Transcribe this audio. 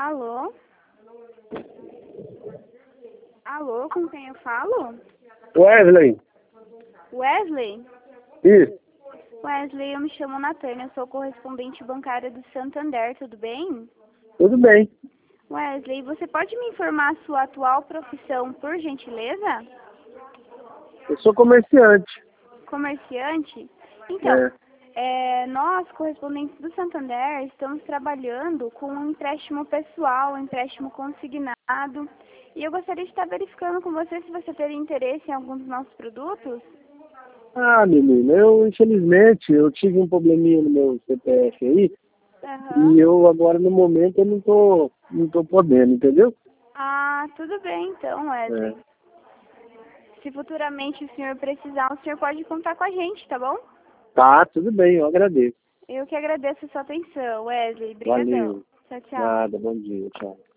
Alô? Alô, com quem eu falo? Wesley. Wesley? Isso. Wesley, eu me chamo Natânia, eu sou correspondente bancária do Santander, tudo bem? Tudo bem. Wesley, você pode me informar a sua atual profissão, por gentileza? Eu sou comerciante. Comerciante? Então, É. nós, correspondentes do Santander, estamos trabalhando com um empréstimo pessoal, um empréstimo consignado. E eu gostaria de estar verificando com você se você teria interesse em algum dos nossos produtos. Ah, menina, infelizmente, eu tive um probleminha no meu CPF aí, e eu agora, no momento, eu não tô podendo, entendeu? Ah, tudo bem então, Wesley. É. Se futuramente o senhor precisar, o senhor pode contar com a gente, tá bom? Tá, tudo bem, eu agradeço. Eu que agradeço a sua atenção, Wesley. Obrigadão. Valeu. Tchau, tchau. Nada, bom dia, tchau.